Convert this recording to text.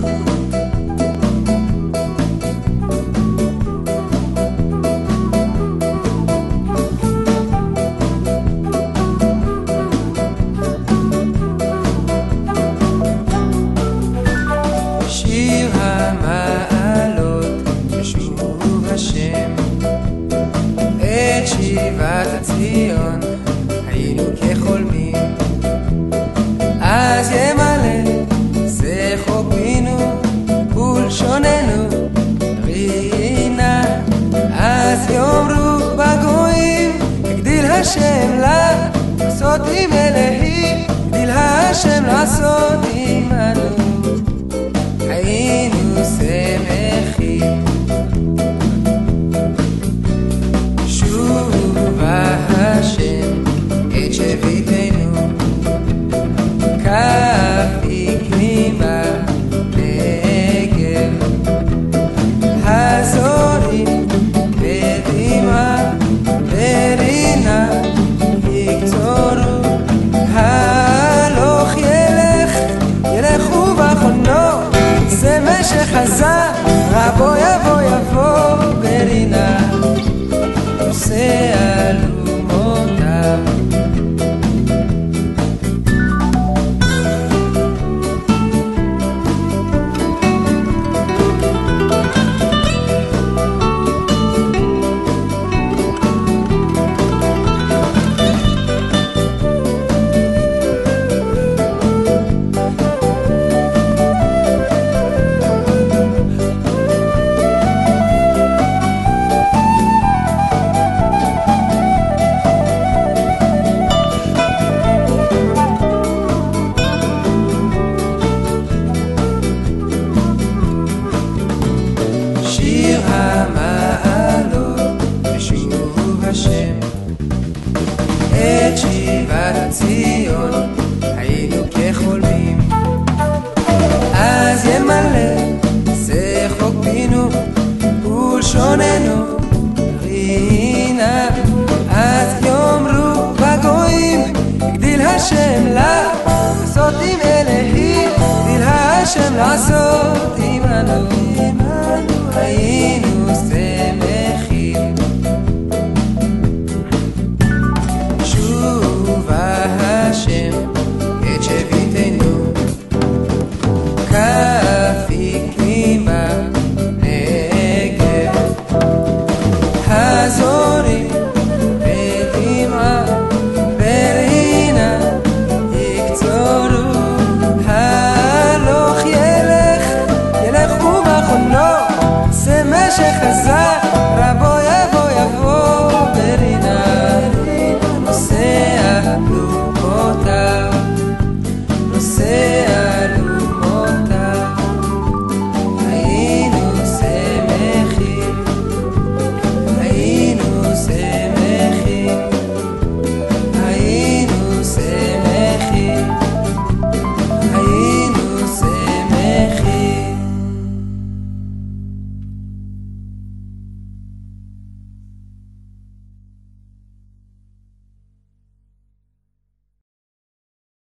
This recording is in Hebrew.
שיר המעלות בשוב השם, את שיבת הציון היינו כחולמים. אז ימלא שיחו פינו ולשוננו רינה, אז יאמרו בגויים הגדיל השם לעשות עם אלוהים, הגדיל השם לעשות עמנו, היינו שמחים. שובה השם את שביתנו, כף הקריבה נגב, הזורים בדמעה ברינה יקצורו, הלוך ילכו בחונו, זה משך חזר, רבו יבוא ברינה, נושא אלומותיו. שיר המעלות בשוב השם, את שיבת הציון היינו כחולמים. אז ימלא שיחו פינו ולשוננו רינה, אז יאמרו בגויים הגדיל השם לעשות עם אלוהים, הגדיל השם לעשות עמנו, היינו שמחים. שובה השם את שביתנו, כף הקריבה נגב, הזורים בדמעה ברינה יקצורו, הלוך ילכו בחונו, זה משך חזר, רבו יבוא ברינה, נושא